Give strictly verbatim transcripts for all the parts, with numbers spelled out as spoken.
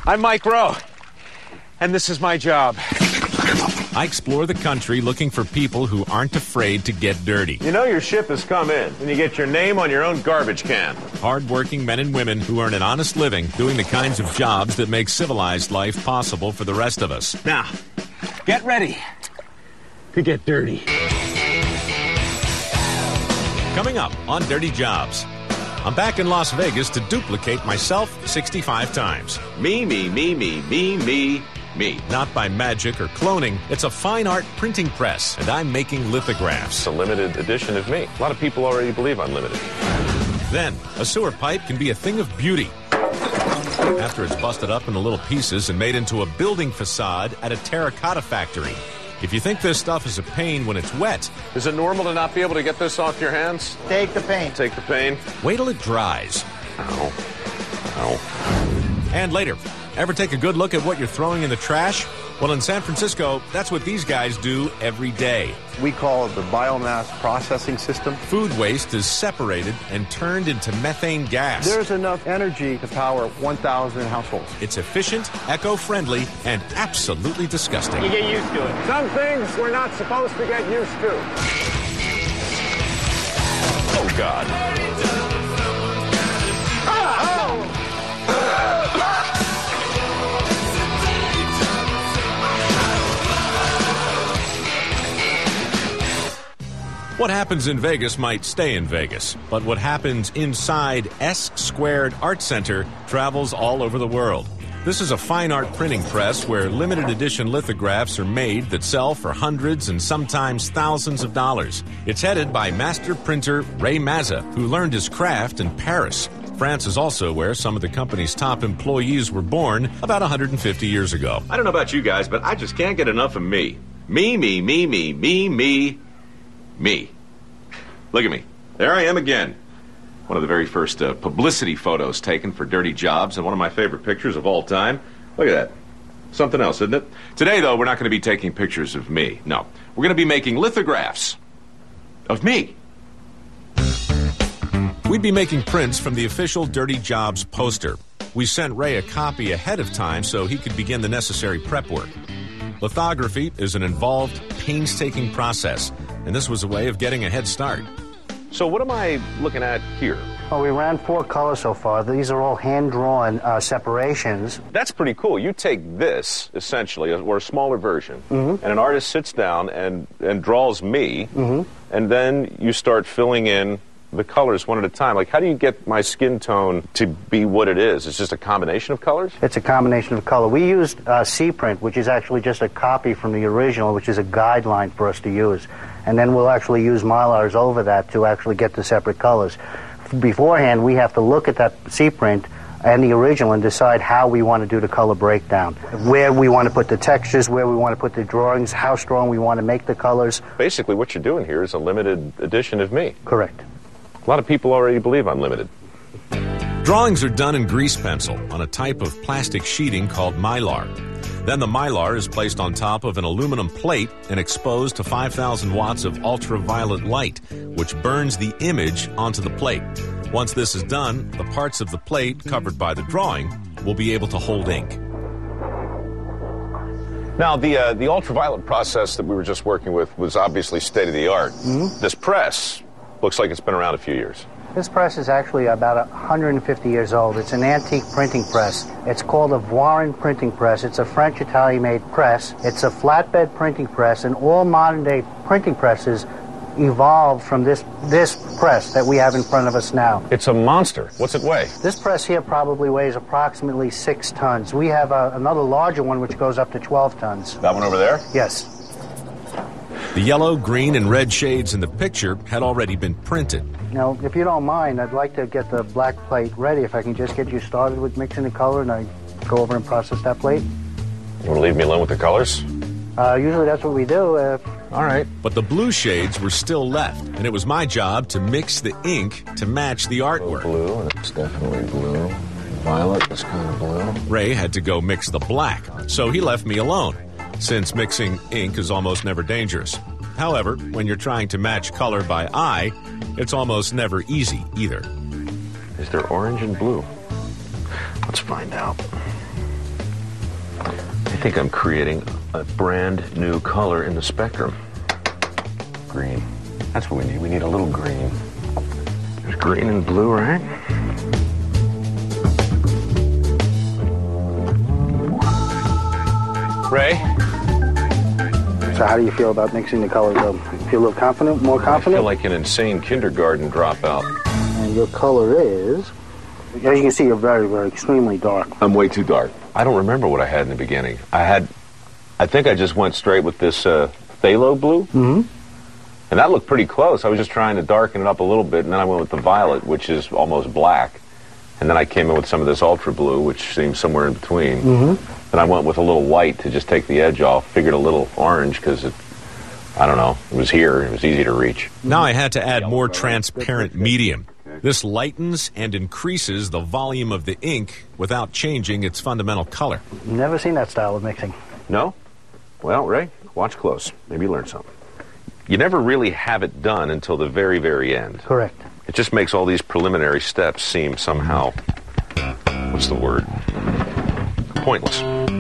I'm Mike Rowe, and this is my job. I explore the country looking for people who aren't afraid to get dirty. You know your ship has come in, and you get your name on your own garbage can. Hard-working men and women who earn an honest living doing the kinds of jobs that make civilized life possible for the rest of us. Now, get ready to get dirty. Coming up on Dirty Jobs. I'm back in Las Vegas to duplicate myself sixty-five times. Me, me, me, me, me, me, me. Not by magic or cloning. It's a fine art printing press, and I'm making lithographs. It's a limited edition of me. A lot of people already believe I'm limited. Then, a sewer pipe can be a thing of beauty after it's busted up into little pieces and made into a building facade at a terracotta factory. If you think this stuff is a pain when it's wet... Is it normal to not be able to get this off your hands? Take the pain. Take the pain. Wait till it dries. Ow. Ow. And later, ever take a good look at what you're throwing in the trash? Well, in San Francisco, that's what these guys do every day. We call it the biomass processing system. Food waste is separated and turned into methane gas. There's enough energy to power one thousand households. It's efficient, eco-friendly, and absolutely disgusting. You get used to it. Some things we're not supposed to get used to. Oh, God. What happens in Vegas might stay in Vegas, but what happens inside S Squared Art Center travels all over the world. This is a fine art printing press where limited edition lithographs are made that sell for hundreds and sometimes thousands of dollars. It's headed by master printer Ray Mazza, who learned his craft in Paris. France is also where some of the company's top employees were born about one hundred fifty years ago. I don't know about you guys, but I just can't get enough of me. Me, me, me, me, me, me. Me. Look at me. There I am again. One of the very first uh, publicity photos taken for Dirty Jobs, and one of my favorite pictures of all time. Look at that. Something else, isn't it? Today, though, we're not going to be taking pictures of me. No. We're going to be making lithographs of me. We'd be making prints from the official Dirty Jobs poster. We sent Ray a copy ahead of time so he could begin the necessary prep work. Lithography is an involved, painstaking process, and this was a way of getting a head start. So what am I looking at here? Well, we ran four colors so far. These are all hand-drawn uh, separations. That's pretty cool. You take this, essentially, or a smaller version, mm-hmm. and an artist sits down and, and draws me, mm-hmm. and then you start filling in the colors one at a time. Like, how do you get my skin tone to be what it is? It's just a combination of colors? It's a combination of color. We used uh, C-print, which is actually just a copy from the original, which is a guideline for us to use. And then we'll actually use Mylars over that to actually get the separate colors. Beforehand, we have to look at that C-print and the original and decide how we want to do the color breakdown, where we want to put the textures, where we want to put the drawings, how strong we want to make the colors. Basically, what you're doing here is a limited edition of me. Correct. A lot of people already believe I'm limited. Drawings are done in grease pencil on a type of plastic sheeting called Mylar. Then the Mylar is placed on top of an aluminum plate and exposed to five thousand watts of ultraviolet light, which burns the image onto the plate. Once this is done, the parts of the plate covered by the drawing will be able to hold ink. Now, the uh, the ultraviolet process that we were just working with was obviously state-of-the-art. Mm-hmm. This press looks like it's been around a few years. This press is actually about one hundred fifty years old. It's an antique printing press. It's called a Voiron printing press. It's a French-Italian-made press. It's a flatbed printing press, and all modern-day printing presses evolved from this this press that we have in front of us now. It's a monster. What's it weigh? This press here probably weighs approximately six tons. We have a, another larger one which goes up to twelve tons. That one over there? Yes. The yellow, green, and red shades in the picture had already been printed. Now, if you don't mind, I'd like to get the black plate ready. If I can just get you started with mixing the color, and I go over and process that plate. You want to leave me alone with the colors? Uh, usually that's what we do. Uh, All right. But the blue shades were still left, and it was my job to mix the ink to match the artwork. Blue, and it's definitely blue. Violet is kind of blue. Ray had to go mix the black, so he left me alone, since mixing ink is almost never dangerous. However, when you're trying to match color by eye, it's almost never easy either. Is there orange and blue? Let's find out. I think I'm creating a brand new color in the spectrum. Green. That's what we need. We need a little green. There's green and blue, right? Ray? So how do you feel about mixing the colors up? Feel a little confident, more confident? I feel like an insane kindergarten dropout. And your color is, as you can see, you're very, very extremely dark. I'm way too dark. I don't remember what I had in the beginning. I had, I think I just went straight with this uh, phthalo blue. Mm-hmm. And that looked pretty close. I was just trying to darken it up a little bit, and then I went with the violet, which is almost black. And then I came in with some of this ultra blue, which seems somewhere in between. Mm-hmm. Then I went with a little white to just take the edge off. Figured a little orange because it, I don't know, it was here. It was easy to reach. Now I had to add more transparent medium. This lightens and increases the volume of the ink without changing its fundamental color. Never seen that style of mixing. No? Well, Ray, watch close. Maybe you learn something. You never really have it done until the very, very end. Correct. It just makes all these preliminary steps seem somehow, what's the word? Pointless.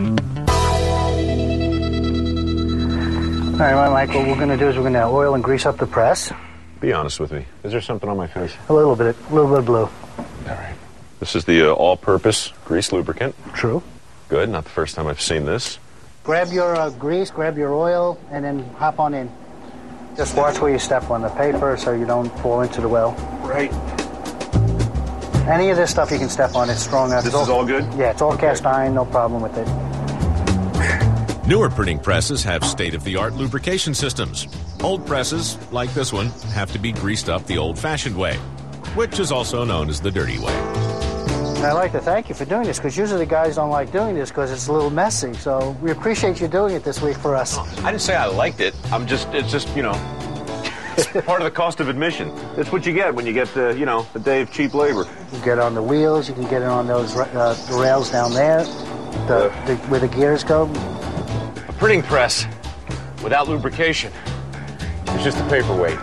All right, Mike, what we're going to do is we're going to oil and grease up the press. Be honest with me. Is there something on my face? A little bit, a little bit of blue. All right. This is the uh, all-purpose grease lubricant. True. Good. Not the first time I've seen this. Grab your uh, grease, grab your oil, and then hop on in. Just watch where you step on the paper so you don't fall into the well. Right. Any of this stuff you can step on. It's strong enough. This is all good? Yeah, it's all okay. Cast iron, no problem with it. Newer printing presses have state-of-the-art lubrication systems. Old presses, like this one, have to be greased up the old-fashioned way, which is also known as the dirty way. And I'd like to thank you for doing this, because usually the guys don't like doing this because it's a little messy. So we appreciate you doing it this week for us. I didn't say I liked it. I'm just, it's just, you know, it's part of the cost of admission. It's what you get when you get, uh, you know, a day of cheap labor. You get on the wheels, you can get it on those uh, the rails down there, the, Uh. the, where the gears go. A printing press without lubrication is just a paperweight.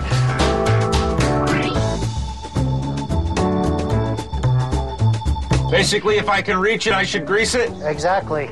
Basically, if I can reach it, I should grease it. Exactly.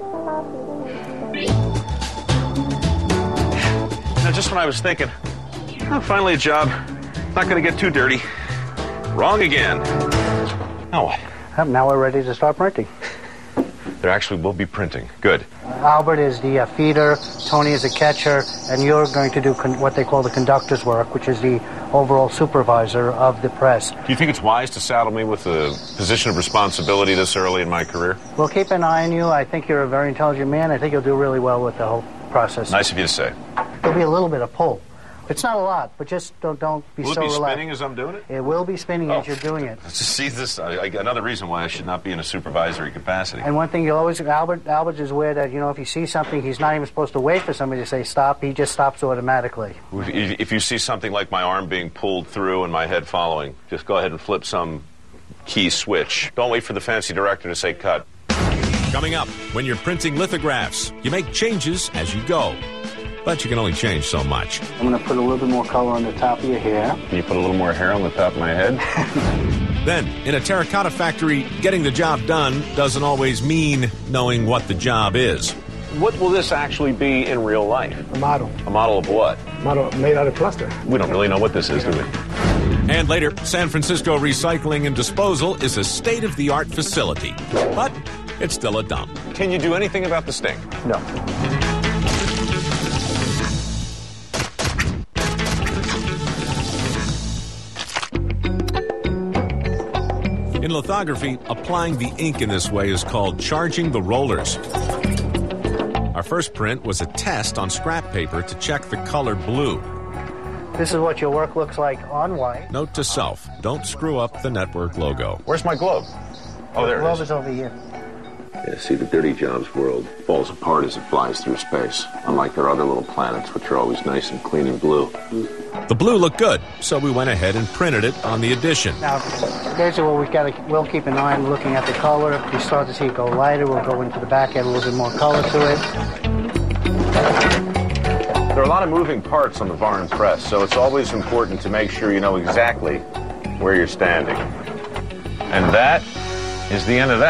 Now, just when I was thinking, oh, finally a job, not going to get too dirty. Wrong again. Now what? Now we're ready to start printing. There actually will be printing. Good. Albert is the uh, feeder, Tony is the catcher, and you're going to do con- what they call the conductor's work, which is the overall supervisor of the press. Do you think it's wise to saddle me with a position of responsibility this early in my career? We'll keep an eye on you. I think you're a very intelligent man. I think you'll do really well with the whole process. Nice of you to say. There'll be a little bit of pull. It's not a lot, but just don't, don't be Will so it be relaxed. spinning as I'm doing it? It will be spinning Oh. as you're doing it. Let's just see this. I, I, another reason why I should not be in a supervisory capacity. And one thing you always, Albert, Albert is aware that, you know, if he sees something, he's not even supposed to wait for somebody to say stop. He just stops automatically. If, if you see something like my arm being pulled through and my head following, just go ahead and flip some key switch. Don't wait for the fancy director to say cut. Coming up, when you're printing lithographs, you make changes as you go. But you can only change so much. I'm going to put a little bit more color on the top of your hair. Can you put a little more hair on the top of my head? Then, in a terracotta factory, getting the job done doesn't always mean knowing what the job is. What will this actually be in real life? A model. A model of what? Model made out of plaster. We don't really know what this is, do we? And later, San Francisco Recycling and Disposal is a state-of-the-art facility. But it's still a dump. Can you do anything about the stink? No. In lithography, applying the ink in this way is called charging the rollers. Our first print was a test on scrap paper to check the color blue. This is what your work looks like on white. Note to self, don't screw up the network logo. Where's my glove? Oh, there The it glove is. is over here. Yeah, see, the Dirty Jobs world falls apart as it flies through space, unlike their other little planets, which are always nice and clean and blue. The blue looked good, so we went ahead and printed it on the edition. Now, there's where we've got to, we'll keep an eye on looking at the color. If we start to see it go lighter, we'll go into the back, add a little bit more color to it. There are a lot of moving parts on the Varn press, so it's always important to make sure you know exactly where you're standing. And that is the end of that.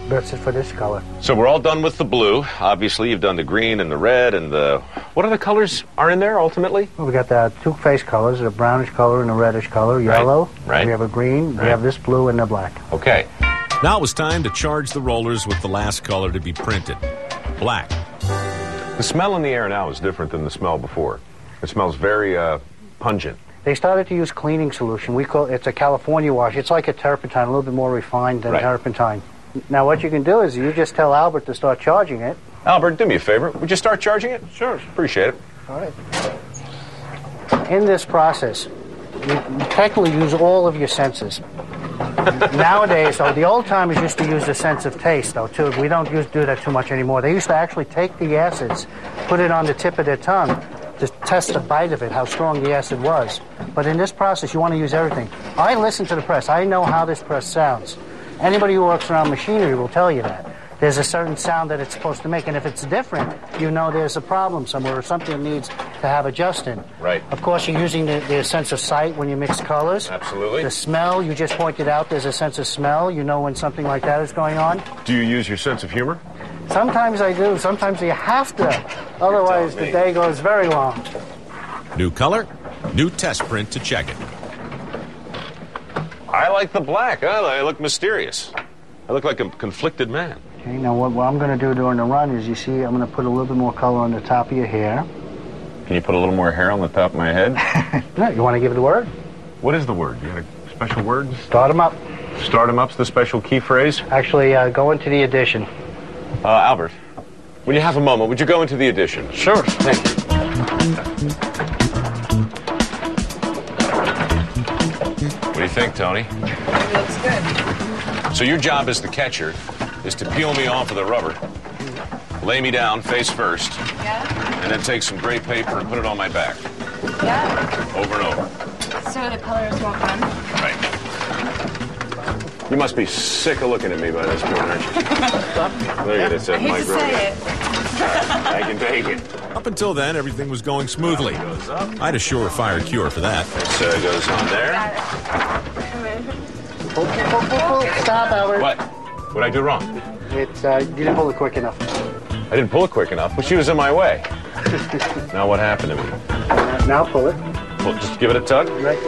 That's it for this color. So we're all done with the blue. Obviously, you've done the green and the red and the... What other colors are in there, ultimately? Well, we got the two face colors, a brownish color and a reddish color, yellow. Right. We have a green. Right. We have this blue and the black. Okay. Now it was time to charge the rollers with the last color to be printed. Black. The smell in the air now is different than the smell before. It smells very uh, pungent. They started to use cleaning solution. We call it's a California wash. It's like a turpentine, a little bit more refined than Right. turpentine. Now, what you can do is you just tell Albert to start charging it. Albert, do me a favor. Would you start charging it? Sure. Appreciate it. All right. In this process, you you technically use all of your senses. Nowadays, though, the old timers used to use the sense of taste, though, too. We don't use, do that too much anymore. They used to actually take the acids, put it on the tip of their tongue to test the bite of it, how strong the acid was. But in this process, you want to use everything. I listen to the press. I know how this press sounds. Anybody who works around machinery will tell you that. There's a certain sound that it's supposed to make, and if it's different, you know there's a problem somewhere or something needs to have adjusted. Right. Of course, you're using the, the sense of sight when you mix colors. Absolutely. The smell, you just pointed out there's a sense of smell. You know when something like that is going on. Do you use your sense of humor? Sometimes I do. Sometimes you have to. Otherwise, the day goes very long. New color, new test print to check it. I like the black. I look mysterious. I look like a conflicted man. Okay, now what, what I'm going to do during the run is, you see, I'm going to put a little bit more color on the top of your hair. Can you put a little more hair on the top of my head? No, you want to give it a word? What is the word? You got a special word? Start them up. Start 'em up's the special key phrase? Actually, uh, go into the addition. Uh, Albert, when you have a moment, would you go into the addition? Sure. Thank you. What do you think, Tony? It looks good. So your job as the catcher is to peel me off of the rubber, lay me down face first, Yeah? and then take some gray paper and put it on my back, Yeah. over and over. So the colors won't run? Right. You must be sick of looking at me by this point, aren't you? Look at it, it's I at hate my to grip. say it. I can take it. Up until then, everything was going smoothly. I had a surefire cure for that. This uh, goes on there. Come in. Oh, oh, oh, oh. Stop, Albert. What? What'd I do wrong? It's, uh, you didn't pull it quick enough. I didn't pull it quick enough, but she was in my way. Now what happened to me? Uh, now pull it. Well, just give it a tug. Right.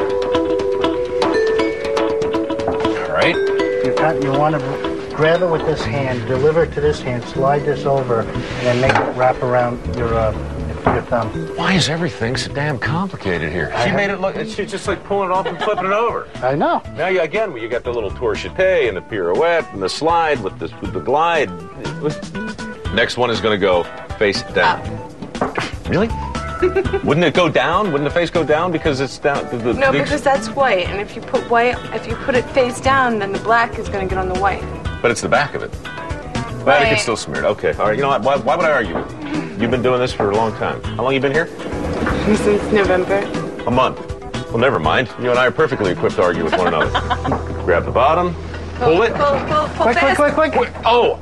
All right. You, got, you want to grab it with this hand, deliver it to this hand, slide this over, and then make it wrap around your, uh, your thumb. Why is everything so damn complicated here? She made it look, she's just like pulling it off and flipping it over. I know. Now, you, again, you got the little tourchete and the pirouette and the slide with the, with the glide. Next one is going to go face down. Really? Wouldn't it go down? Wouldn't the face go down because it's down? The, the, No, the, because that's white, and if you put white, if you put it face down, then the black is going to get on the white. But it's the back of it. But it Right. gets still smeared. Okay, all right. You know what? Why, why would I argue with you? You've been doing this for a long time. How long you been here? Since November. A month. Well, never mind. You and I are perfectly equipped to argue with one another. Grab the bottom, pull it. Pull, pull, pull Quick, quick, this. quick, quick. Oh!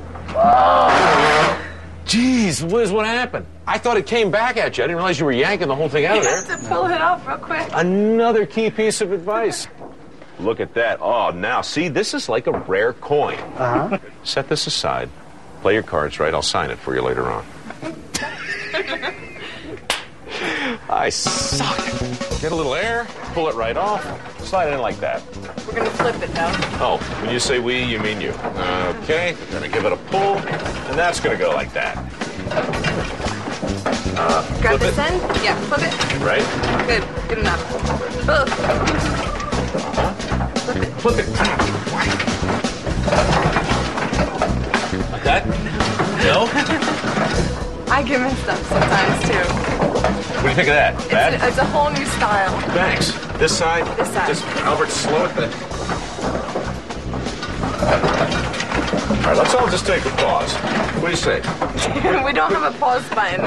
Jeez, what is what happened? I thought it came back at you. I didn't realize you were yanking the whole thing out You of there. have to pull it off real quick. Another key piece of advice. Look at that. Oh, now, see, this is like a rare coin. Uh-huh. Set this aside. Play your cards right. I'll sign it for you later on. I suck. Get a little air, pull it right off, slide it in like that. We're going to flip it, though. Oh, when you say we, you mean you. Okay, gonna give it a pull, and that's gonna go like that. Uh, Grab flip this it. end? Yeah, flip it. Right? Good. Good enough. Pull. Flip it. Like that? No? I get messed up sometimes, too. What do you think of that? It's Bad? a, it's a whole new style. Thanks. This side? This side. Just, Albert, slow it then. All right, let's all just take a pause. What do you say? We don't have a pause button.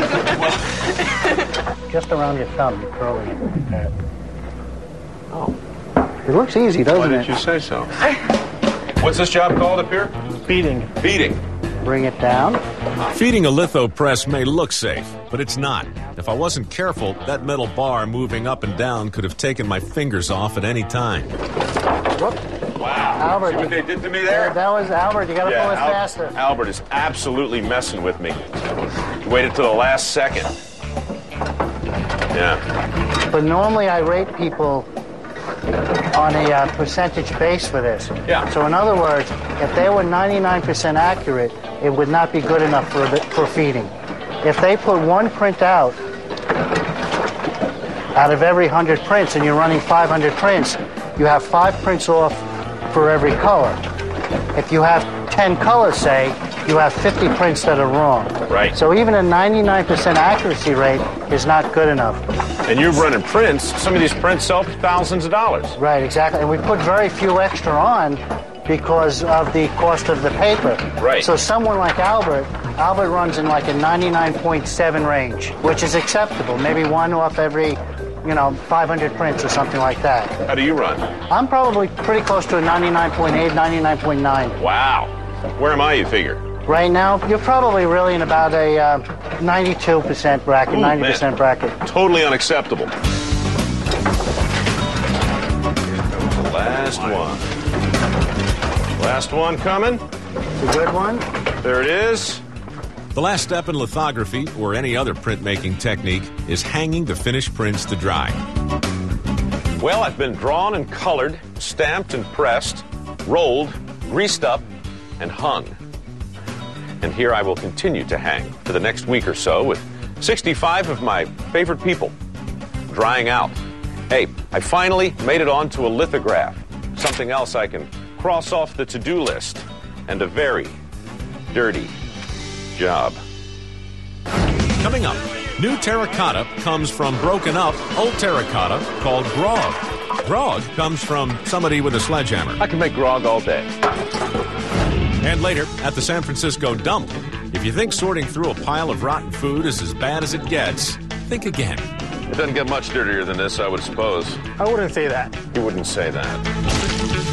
Just around your thumb, you're curling it like that. Oh. It looks easy, doesn't Why it? did you say so? What's this job called up here? Feeding. Feeding. Bring it down. Feeding a litho press may look safe, but it's not. If I wasn't careful, that metal bar moving up and down could have taken my fingers off at any time. Whoop. Wow. Albert. See what they did to me there? That was Albert. You got to Yeah, pull it Al- faster. Albert is absolutely messing with me. He waited till the last second. Yeah. But normally I rate people on a uh, percentage base for this. Yeah. So in other words, if they were ninety-nine percent accurate, it would not be good enough for the, for feeding. If they put one print out out of every one hundred prints and you're running five hundred prints, you have five prints off for every color. If you have ten colors, say, you have fifty prints that are wrong. Right. So even a ninety-nine percent accuracy rate is not good enough. And you're running prints. Some of these prints sell for thousands of dollars. Right, exactly. And we put very few extra on because of the cost of the paper. Right. So someone like Albert, Albert runs in like a ninety-nine point seven range, which is acceptable. Maybe one off every, you know, five hundred prints or something like that. How do you run? I'm probably pretty close to a ninety-nine point eight, ninety-nine point nine. Wow. Where am I, you figure? Right now, you're probably really in about a uh, ninety-two percent bracket, Ooh, ninety percent man. bracket. Totally unacceptable. The last one. Last one coming. It's a good one. There it is. The last step in lithography, or any other printmaking technique, is hanging the finished prints to dry. Well, I've been drawn and colored, stamped and pressed, rolled, greased up, and hung. And here I will continue to hang for the next week or so with sixty-five of my favorite people drying out. Hey, I finally made it onto a lithograph, something else I can cross off the to-do list, and a very dirty job. Coming up, new terracotta comes from broken up old terracotta called grog. Grog comes from somebody with a sledgehammer. I can make grog all day. And later, at the San Francisco dump, if you think sorting through a pile of rotten food is as bad as it gets, think again. It doesn't get much dirtier than this, I would suppose. I wouldn't say that. You wouldn't say that.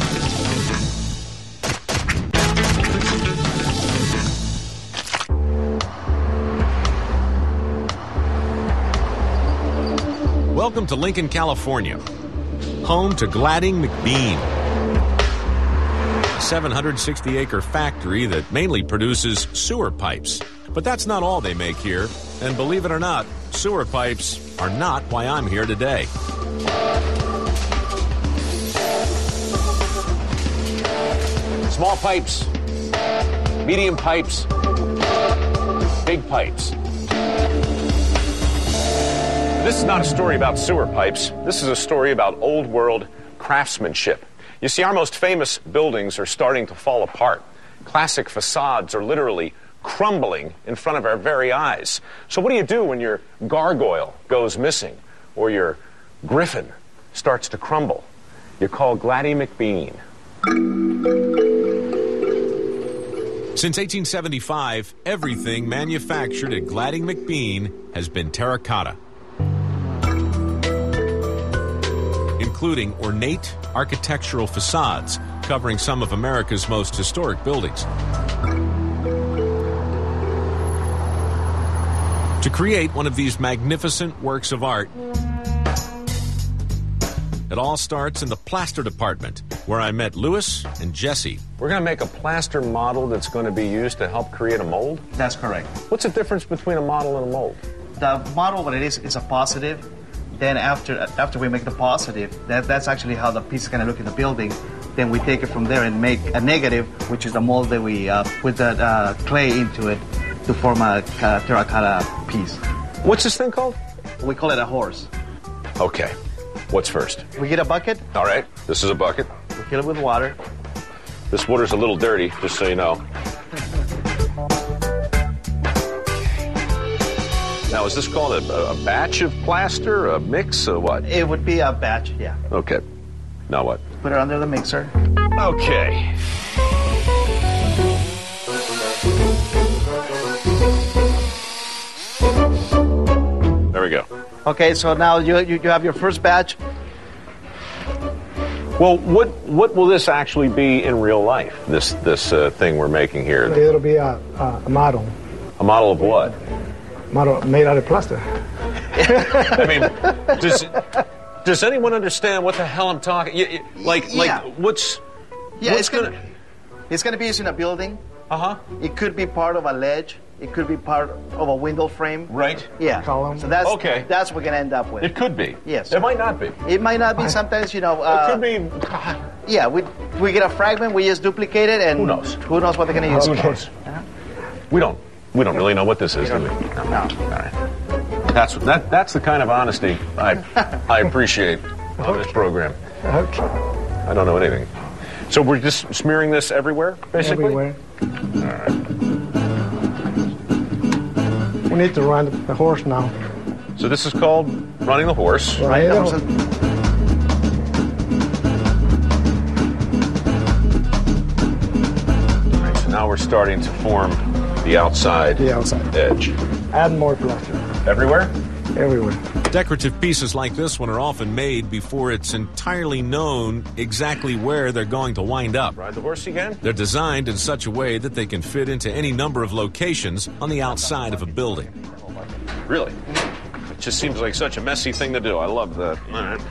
Welcome to Lincoln, California, home to Gladding McBean, a seven hundred sixty acre factory that mainly produces sewer pipes. But that's not all they make here, and believe it or not, sewer pipes are not why I'm here today. Small pipes, medium pipes, big pipes. This is not a story about sewer pipes. This is a story about old world craftsmanship. You see, our most famous buildings are starting to fall apart. Classic facades are literally crumbling in front of our very eyes. So what do you do when your gargoyle goes missing or your griffin starts to crumble? You call Gladding McBean. Since eighteen seventy-five, everything manufactured at Gladding McBean has been terracotta, including ornate architectural facades covering some of America's most historic buildings. To create one of these magnificent works of art, it all starts in the plaster department, where I met Louis and Jesse. We're going to make a plaster model that's going to be used to help create a mold? That's correct. What's the difference between a model and a mold? The model, what it is, is a positive. Then after after we make the positive, that, that's actually how the piece is going to look in the building. Then we take it from there and make a negative, which is the mold that we uh, put the uh, clay into it to form a uh, terracotta piece. What's this thing called? We call it a horse. Okay. What's first? We get a bucket, All right. This is a bucket. we fill it with water. This water's a little dirty, just so you know. Now, is this called a, a batch of plaster, a mix, or what? It would be a batch, yeah. Okay. Now what? Put it under the mixer. Okay. There we go. Okay, so now you, you, you have your first batch. Well, what what will this actually be in real life? This this uh, thing we're making here. It'll be a, a, a model. A model of what? Model made out of plaster. I mean, does does anyone understand what the hell I'm talking? You, you, like Yeah. like what's Yeah, What's it's gonna, it's gonna be used in a building. Uh-huh. It could be part of a ledge. It could be part of a window frame. Right. Yeah. Column. So that's Okay. That's what we're gonna end up with. It could be. Yes. It might not be. It might not be. Sometimes, you know. Uh, it could be. Yeah, we we get a fragment, we just duplicate it, and Who knows? Who knows what they're gonna use? Who knows? We don't. We don't really know what this is, do we? No. no. All right. That's that. That's the kind of honesty I I appreciate on this program. Okay. I don't know anything. So we're just smearing this everywhere, basically. Everywhere. All right. We need to run the horse now. So this is called running the horse. Right. Right. So- Right, so now we're starting to form the outside, The outside. edge. Add more plaster. Everywhere? Everywhere. Decorative pieces like this one are often made before it's entirely known exactly where they're going to wind up. Ride the horse again? They're designed in such a way that they can fit into any number of locations on the outside of a building. Really? It just seems like such a messy thing to do. I love that. All right.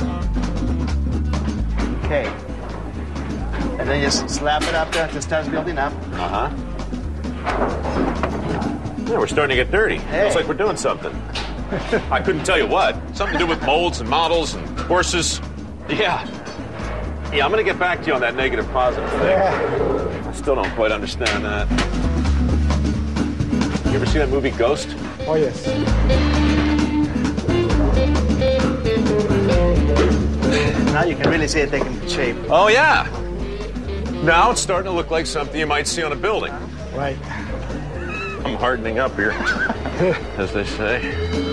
Okay. And then just slap it up there until it starts building up. Uh-huh. Yeah, we're starting to get dirty. Feels like we're doing something. I couldn't tell you what. Something to do with molds and models and horses. Yeah. Yeah, I'm going to get back to you on that negative positive thing. Yeah. I still don't quite understand that. You ever see that movie Ghost? Oh, yes. Now you can really see it taking shape. Oh, yeah. Now it's starting to look like something you might see on a building. Right. I'm hardening up here, as they say.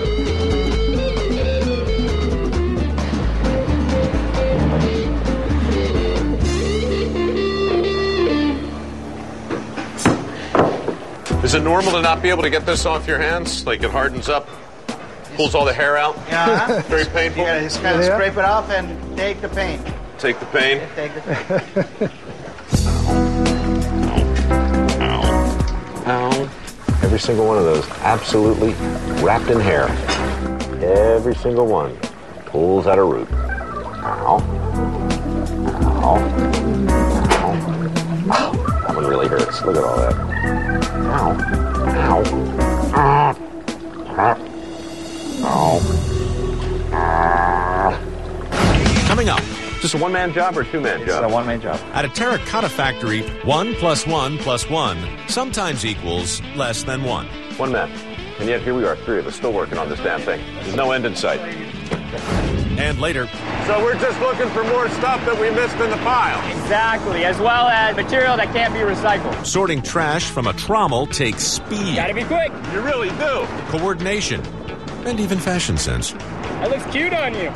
Is it normal to not be able to get this off your hands? Like it hardens up, pulls all the hair out? Yeah. Very painful? You gotta just kind of Yeah. scrape it off and take the paint. Take the pain. Take the paint. Ow. Every single one of those absolutely wrapped in hair. Every single one pulls at a root. Ow. Ow. Ow. Ow. That one really hurts. Look at all that. Ow. Ow. Ah. Ah. Ow. Ah. Coming up, Just a one-man job or a two-man It's a job? one-man job. at a terracotta factory, one plus one plus one sometimes equals less than one. One man. And yet here we are, three of us, still working on this damn thing. There's no end in sight. And later, So we're just looking for more stuff that we missed in the pile. Exactly, as well as material that can't be recycled. sorting trash from a trommel takes speed, Gotta be quick. You really do. coordination, and even fashion sense. That looks cute on you.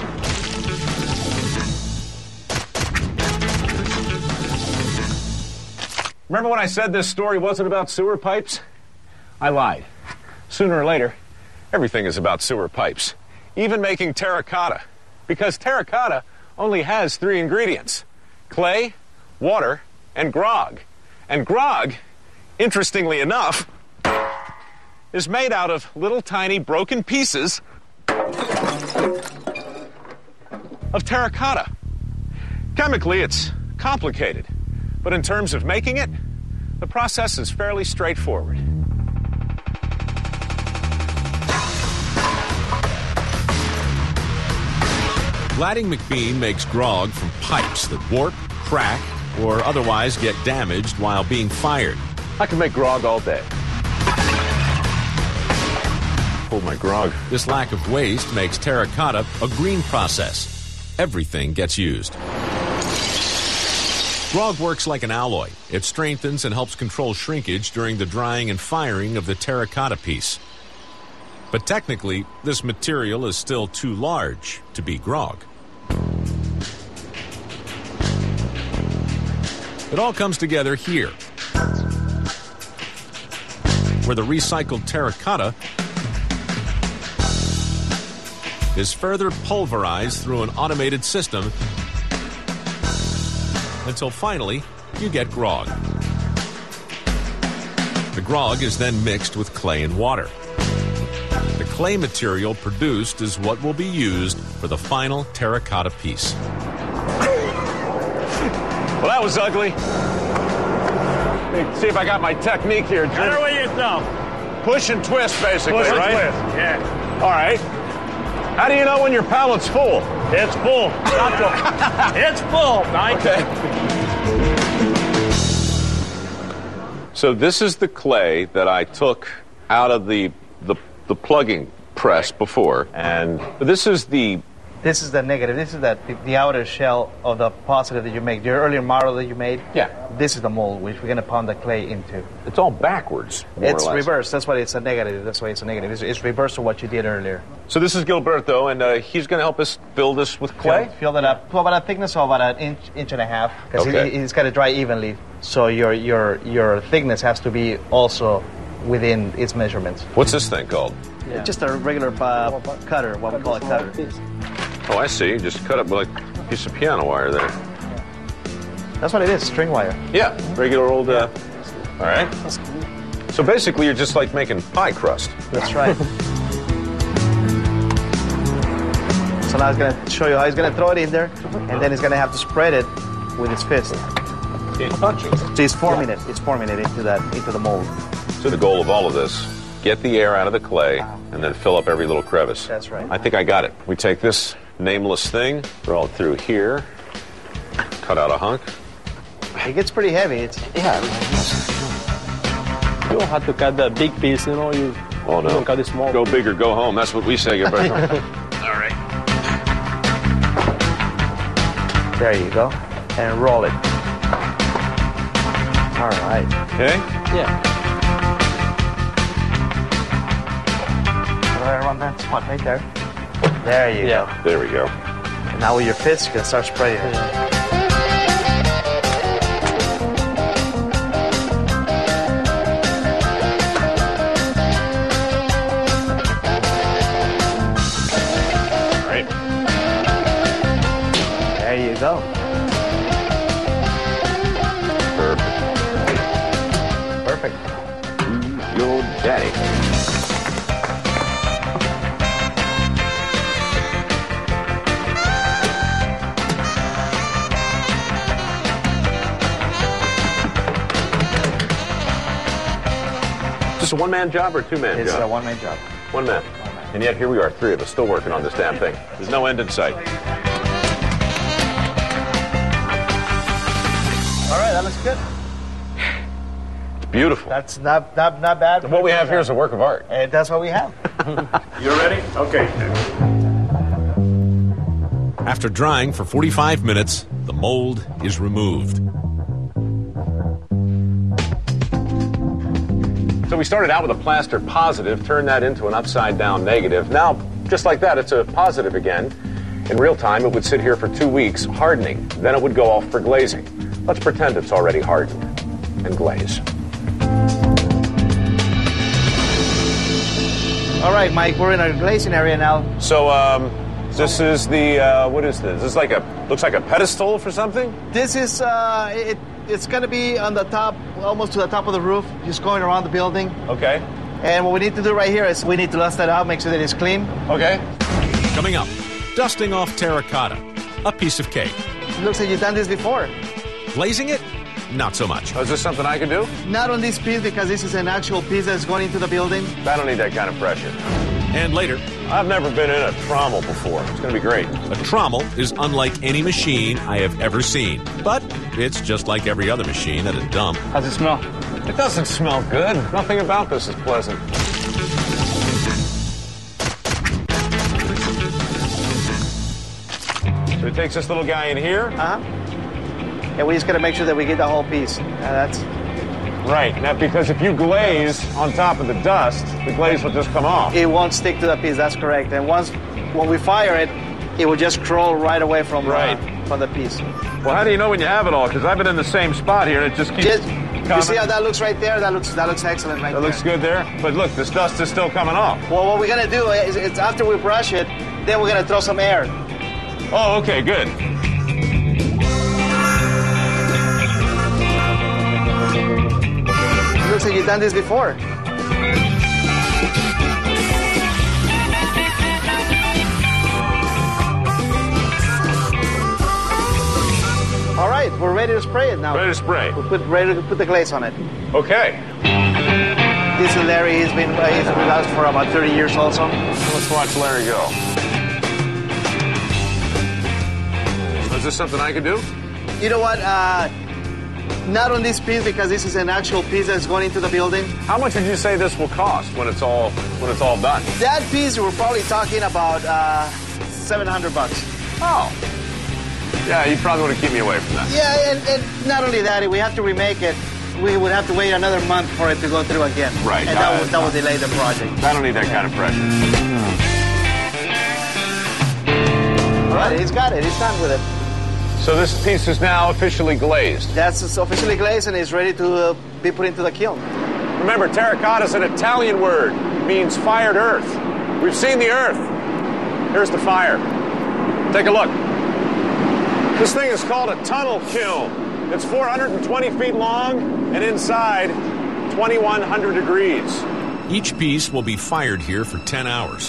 Remember when I said this story wasn't about sewer pipes? I lied. Sooner or later, everything is about sewer pipes. Even making terracotta. Because terracotta only has three ingredients: clay, water, and grog. And grog, interestingly enough, is made out of little tiny broken pieces of terracotta. Chemically, it's complicated. But in terms of making it, the process is fairly straightforward. Ladding McBean makes grog from pipes that warp, crack, or otherwise get damaged while being fired. I can make grog all day. Pull my grog. This lack of waste makes terracotta a green process. Everything gets used. Grog works like an alloy. It strengthens and helps control shrinkage during the drying and firing of the terracotta piece. But technically, this material is still too large to be grog. It all comes together here, where the recycled terracotta is further pulverized through an automated system until finally you get grog. The grog is then mixed with clay and water. The clay material produced is what will be used for the final terracotta piece. Well, that was ugly. Let me see if I got my technique here, Jim. Better with yourself. Push and twist, basically, Push and right? twist. Yeah. All right. How do you know when your pallet's full? It's full. Not full. It's full. Mike. Okay. So this is the clay that I took out of the the, the plugging press before, and this is the This is the negative. This is the, the, the outer shell of the positive that you make. Your earlier model that you made. Yeah. This is the mold which we're going to pound the clay into. it's all backwards. More It's or less. reversed. That's why it's a negative. That's why it's a negative. It's, it's reversed to what you did earlier. So this is Gilberto, and uh, he's going to help us fill this with clay. Fill, fill that up to about a thickness of about an inch, inch and a half, because Okay. it, it's got to dry evenly. So your your your thickness has to be also within its measurements. What's this thing called? Yeah. Just a regular uh, cutter, what we call a cutter. Oh, I see. Just cut up like a piece of piano wire there. That's what it is, string wire. Yeah, regular old. Uh, all right. So basically, you're just like making pie crust. That's right. So now he's going to show you how he's going to throw it in there, and then he's going to have to spread it with his fist. So he's forming it. He's forming it into that into the mold. So the goal of all of this, get the air out of the clay, and then fill up every little crevice. That's right. I think I got it. We take this nameless thing, throw it through here, cut out a hunk. It gets pretty heavy. It's Yeah. You don't have to cut the big piece, you know. You, Oh, no. you don't cut it small. Go big or go home. That's what we say, Gilberto. All right. There you go. And roll it. All right. Okay? Yeah. Right around that spot right there. There you Yeah. go. There we go. And now with your fist, you can start spraying it. All right. There you go. Perfect. Perfect. Your daddy. Just a one-man job or a two-man It's job? a one-man job. One man. And yet here we are, three of us, still working on this damn thing. There's no end in sight. All right, that looks good. It's beautiful. That's not not, not bad. What we have here is a work of art. And that's what we have. You ready? Okay. After drying for forty-five minutes, the mold is removed. So we started out with a plaster positive, turned that into an upside down negative. Now, just like that, it's a positive again. In real time, it would sit here for two weeks, hardening. Then it would go off for glazing. Let's pretend it's already hardened and glaze. All right, Mike, we're in our glazing area now. So, um, this is the, uh, what is this? This is like a, looks like a pedestal for something? This is, uh, it, it's going to be on the top, almost to the top of the roof, just going around the building. Okay. And what we need to do right here is we need to dust that out, make sure that it's clean. Okay. Coming up, dusting off terracotta, a piece of cake. It looks like you've done this before. Glazing it? Not so much. Oh, is this something I can do? Not on this piece, because this is an actual piece that's going into the building. I don't need that kind of pressure. And later, I've never been in a trommel before. It's going to be great. a trommel is unlike any machine I have ever seen. But it's just like every other machine at a dump. How's it smell? It doesn't smell good. Nothing about this is pleasant. So he takes this little guy in here. Uh-huh. And we just got to make sure that we get the whole piece. Uh, that's Right. Now, because if you glaze on top of the dust, the glaze will just come off. It won't stick to the piece, that's correct. And once, when we fire it, it will just crawl right away from, Right. uh, from the piece. Well, how do you know when you have it all? Because I've been in the same spot here, and it just keeps Just, coming. you see how that looks right there? That looks that looks excellent right That there. looks good there. But look, this dust is still coming off. Well, what we're going to do is, is after we brush it, then we're going to throw some air. Oh, okay, good. It looks like you've done this before. All right, we're ready to spray it now. Ready to spray. We're put, ready to put the glaze on it. Okay. This is Larry. He's been uh, he's with us for about thirty years also. Let's watch Larry go. Is this something I could do? You know what? Uh, not on this piece because this is an actual piece that's going into the building. How much would you say this will cost when it's all when it's all done? That piece we're probably talking about uh, seven hundred bucks. Oh. Yeah, you probably want to keep me away from that. Yeah, and, and not only that, if we have to remake it, we would have to wait another month for it to go through again. Right. And that, Uh, would, that would delay the project. I don't need that kind of pressure. All right, he's got it. He's done with it. So this piece is now officially glazed. That's officially glazed and is ready to uh, be put into the kiln. Remember, terracotta is an Italian word. It means fired earth. We've seen the earth. Here's the fire. Take a look. This thing is called a tunnel kiln. It's four hundred twenty feet long and inside twenty-one hundred degrees. Each piece will be fired here for ten hours.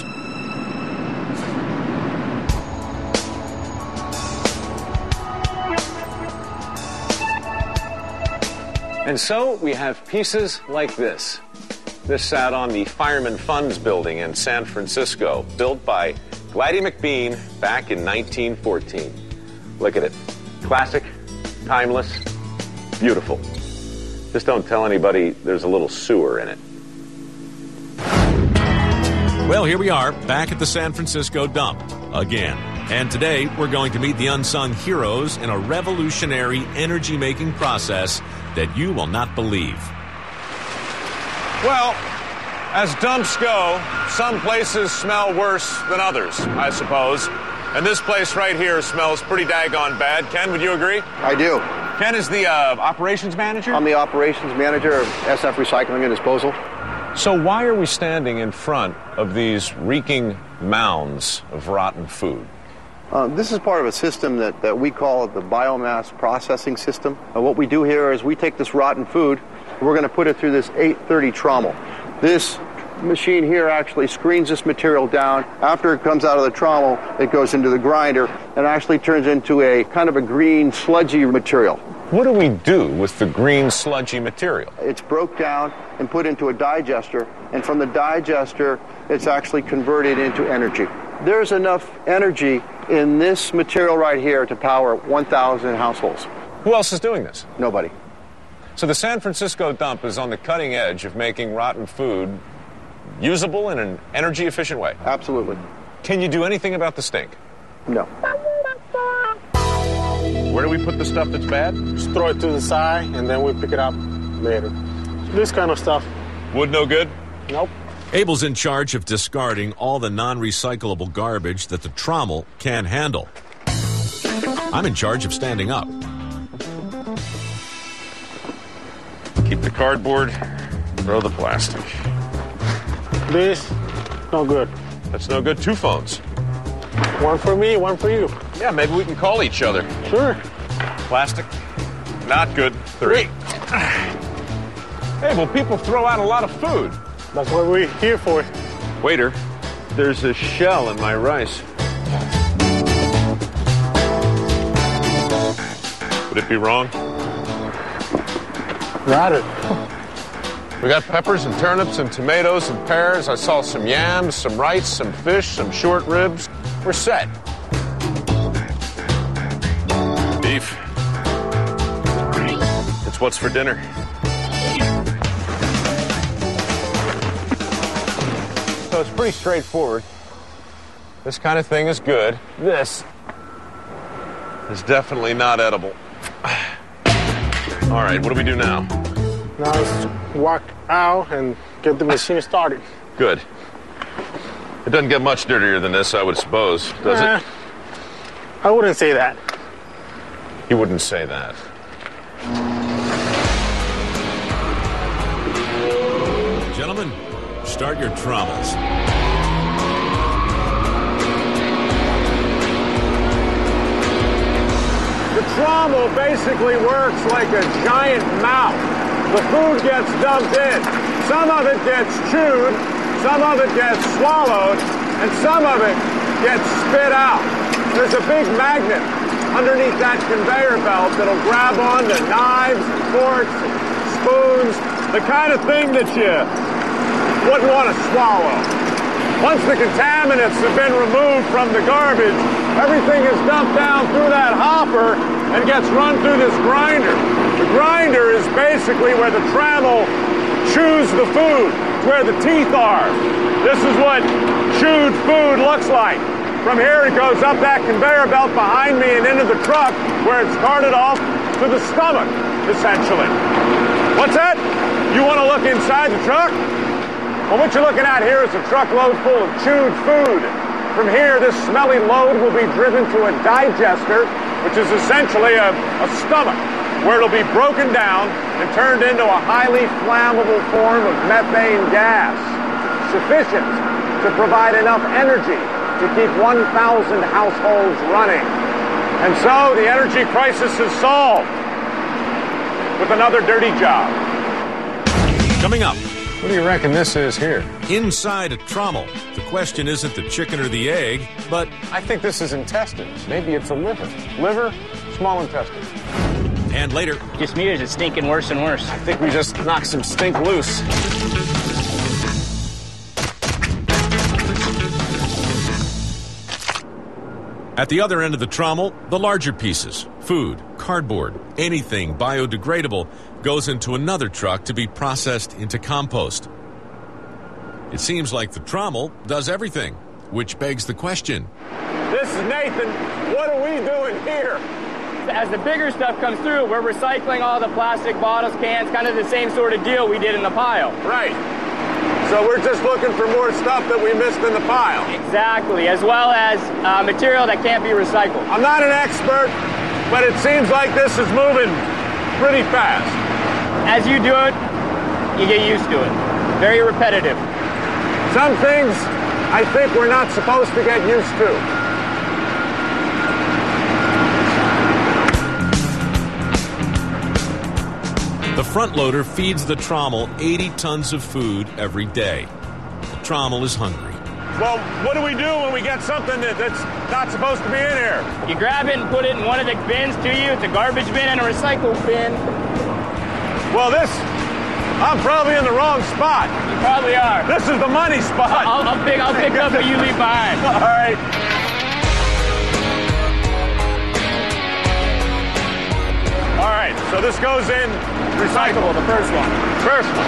And so we have pieces like this. This sat on the Fireman Funds building in San Francisco, built by Gladdy McBean back in nineteen fourteen. Look at it. Classic, timeless, beautiful. Just don't tell anybody there's a little sewer in it. Well, here we are, back at the San Francisco dump again. And today, we're going to meet the unsung heroes in a revolutionary energy-making process that you will not believe. Well, as dumps go, some places smell worse than others, I suppose. And this place right here smells pretty daggone bad. Ken, would you agree? I do. Ken is the uh, operations manager? I'm the operations manager of S F Recycling and Disposal. So why are we standing in front of these reeking mounds of rotten food? Uh, this is part of a system that, that we call the biomass processing system. Uh, what we do here is we take this rotten food, we're going to put it through this eight thirty trommel. This machine here actually screens this material down. After it comes out of the trommel, it goes into the grinder and actually turns into a kind of a green sludgy material. What do we do with the green sludgy material? It's broke down and put into a digester, and from the digester, it's actually converted into energy. There's enough energy in this material right here to power one thousand households. Who else is doing this? Nobody. So the San Francisco dump is on the cutting edge of making rotten food usable in an energy-efficient way. Absolutely. Can you do anything about the stink? No. Where do we put the stuff that's bad? Just throw it to the side, and then we pick it up later. This kind of stuff. Wood no good? Nope. Abel's in charge of discarding all the non-recyclable garbage that the trommel can't handle. I'm in charge of standing up. Keep the cardboard, throw the plastic. This, no good. That's no good. Two phones. One for me, one for you. Yeah, maybe we can call each other. Sure. Plastic, not good. Three. Hey, well, people throw out a lot of food. That's what we're here for. Waiter, there's a shell in my rice. Would it be wrong? Got it. We got peppers and turnips and tomatoes and pears. I saw some yams, some rice, some fish, some short ribs. We're set. Beef. It's what's for dinner. So it's pretty straightforward. This kind of thing is good. This is definitely not edible. All right, what do we do now? Now let's walk out and get the machine started. Good. It doesn't get much dirtier than this, I would suppose, does eh, it? I wouldn't say that. You wouldn't say that. Gentlemen, start your trommels. The trommel basically works like a giant mouth. The food gets dumped in. Some of it gets chewed, some of it gets swallowed, and some of it gets spit out. There's a big magnet underneath that conveyor belt that'll grab onto knives, forks, spoons, the kind of thing that you wouldn't want to swallow. Once the contaminants have been removed from the garbage, everything is dumped down through that hopper and gets run through this grinder. The grinder is basically where the trammel chews the food. It's where the teeth are. This is what chewed food looks like. From here, it goes up that conveyor belt behind me and into the truck where it's carted off to the stomach, essentially. What's that? You want to look inside the truck? Well, what you're looking at here is a truckload full of chewed food. From here, this smelly load will be driven to a digester, which is essentially a, a stomach, where it'll be broken down and turned into a highly flammable form of methane gas, sufficient to provide enough energy to keep one thousand households running. And so the energy crisis is solved with another dirty job. Coming up. What do you reckon this is here? Inside a trommel. The question isn't the chicken or the egg, but... I think this is intestines. Maybe it's a liver. Liver, small intestine. And later... Just me, or is it stinking worse and worse? I think we just knocked some stink loose. At the other end of the trommel, the larger pieces, food, cardboard, anything biodegradable, goes into another truck to be processed into compost. It seems like the trommel does everything, which begs the question. This is Nathan. What are we doing here? As the bigger stuff comes through, we're recycling all the plastic bottles, cans, kind of the same sort of deal we did in the pile. Right. So we're just looking for more stuff that we missed in the pile. Exactly, as well as uh, material that can't be recycled. I'm not an expert, but it seems like this is moving pretty fast. As you do it, you get used to it. Very repetitive. Some things I think we're not supposed to get used to. The front loader feeds the trommel eighty tons of food every day. The trommel is hungry. Well, what do we do when we get something that, that's not supposed to be in here? You grab it and put it in one of the bins to you. It's a garbage bin and a recycle bin. Well, this, I'm probably in the wrong spot. You probably are. This is the money spot. I'll, I'll pick, I'll pick up what you leave behind. All right. All right, so this goes in recyclable, the first one. First one.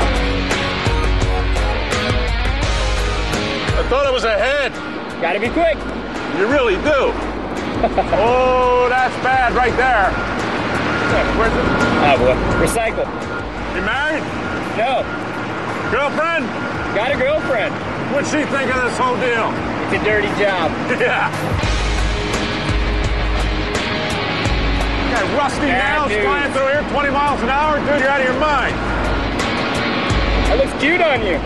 I thought it was ahead. Gotta be quick. You really do. Oh, that's bad right there. Where's it? Oh, boy. Recycle. You married? No. Girlfriend? Got a girlfriend. What'd she think of this whole deal? It's a dirty job. Yeah. You got rusty nails flying through here twenty miles an hour? Dude, you're out of your mind. That looks cute on you.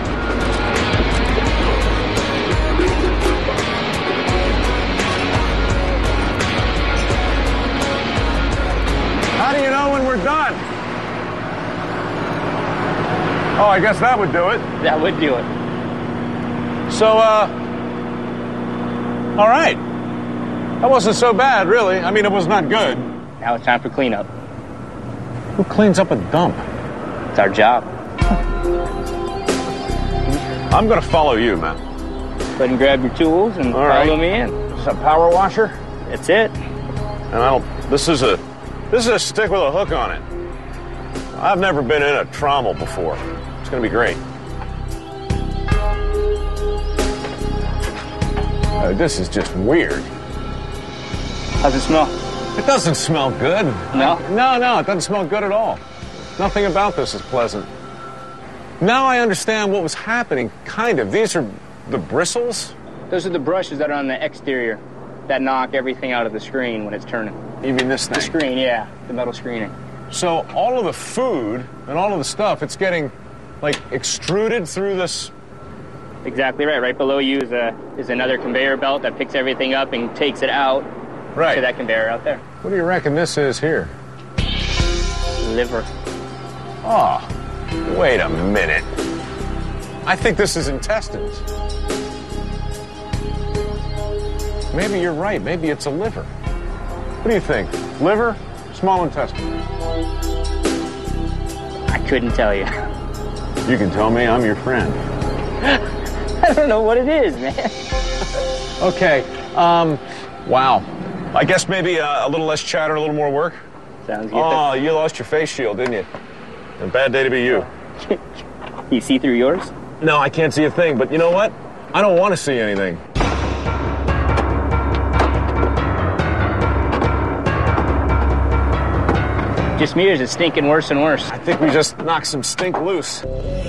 How do you know when we're done? Oh, I guess that would do it. That would do it. So, uh, all right. That wasn't so bad, really. I mean, it was not good. Now it's time for cleanup. Who cleans up a dump? It's our job. I'm going to follow you, man. Go ahead and grab your tools and all follow right. me in. It's a power washer? That's it. And I don't, this is a, this is a stick with a hook on it. I've never been in a trommel before. It's going to be great. Uh, this is just weird. How's it smell? It doesn't smell good. No? No, no, it doesn't smell good at all. Nothing about this is pleasant. Now I understand what was happening, kind of. These are the bristles? Those are the brushes that are on the exterior that knock everything out of the screen when it's turning. You mean this thing? The screen, yeah. The metal screening. So all of the food and all of the stuff, it's getting, like, extruded through this... Exactly right. Right below you is, a, is another conveyor belt that picks everything up and takes it out right. to that conveyor out there. What do you reckon this is here? Liver. Oh, wait a minute. I think this is intestines. Maybe you're right. Maybe it's a liver. What do you think? Liver? Small intestine? I couldn't tell you. You can tell me. I'm your friend. I don't know what it is, man. Okay. Um, wow. I guess maybe uh, a little less chatter, a little more work? Sounds good. Oh, you lost your face shield, didn't you? A bad day to be you. You see through yours? No, I can't see a thing, but you know what? I don't want to see anything. Just me, or is it stinking worse and worse? I think we just knocked some stink loose.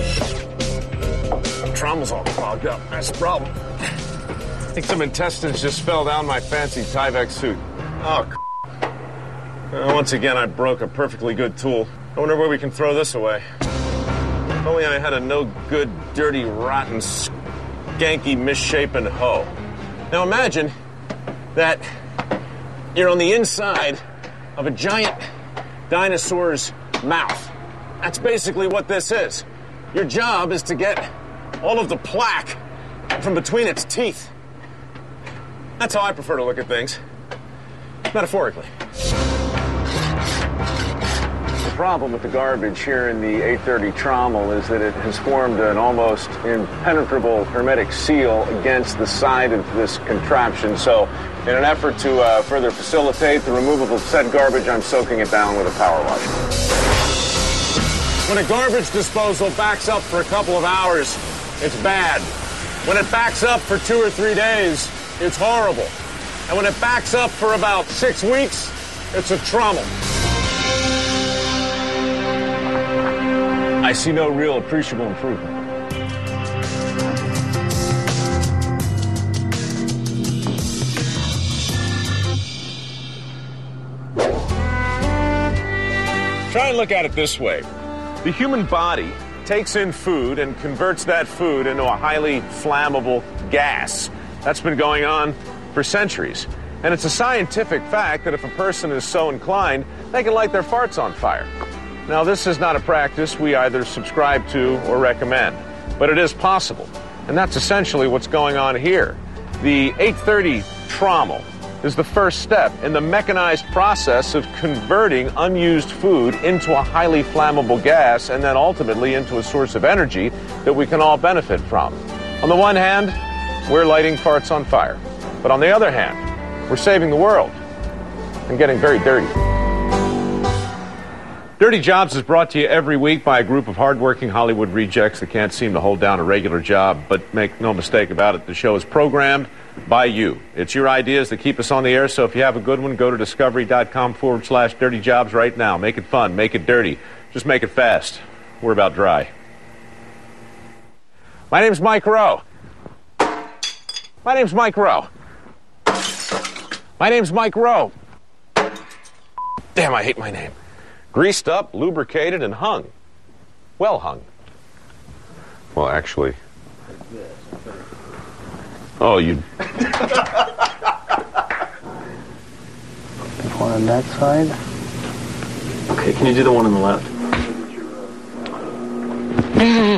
Trommel's all clogged up. That's the problem. I think some intestines just fell down my fancy Tyvek suit. Oh, uh, once again, I broke a perfectly good tool. I wonder where we can throw this away. If only I had a no-good, dirty, rotten, skanky, misshapen hoe. Now imagine that you're on the inside of a giant dinosaur's mouth. That's basically what this is. Your job is to get all of the plaque from between its teeth. That's how I prefer to look at things, metaphorically. The problem with the garbage here in the eight thirty trommel is that it has formed an almost impenetrable hermetic seal against the side of this contraption. So in an effort to uh, further facilitate the removal of said garbage, I'm soaking it down with a power wash. When a garbage disposal backs up for a couple of hours, it's bad. When it backs up for two or three days, it's horrible. And when it backs up for about six weeks, it's a trommel. I see no real appreciable improvement. Try and look at it this way. The human body takes in food and converts that food into a highly flammable gas. That's been going on for centuries. And it's a scientific fact that if a person is so inclined, they can light their farts on fire. Now, this is not a practice we either subscribe to or recommend, but it is possible. And that's essentially what's going on here. The eight thirty trommel is the first step in the mechanized process of converting unused food into a highly flammable gas and then ultimately into a source of energy that we can all benefit from. On the one hand, we're lighting farts on fire. But on the other hand, we're saving the world and getting very dirty. Dirty Jobs is brought to you every week by a group of hardworking Hollywood rejects that can't seem to hold down a regular job. But make no mistake about it, the show is programmed by you. It's your ideas that keep us on the air, so if you have a good one, go to discovery.com forward slash dirty jobs right now. Make it fun. Make it dirty. Just make it fast. We're about dry. My name's Mike Rowe. My name's Mike Rowe. My name's Mike Rowe. Damn, I hate my name. Greased up, lubricated, and hung. Well hung. Well, actually... Oh, you... One on that side. Okay, can you do the one on the left?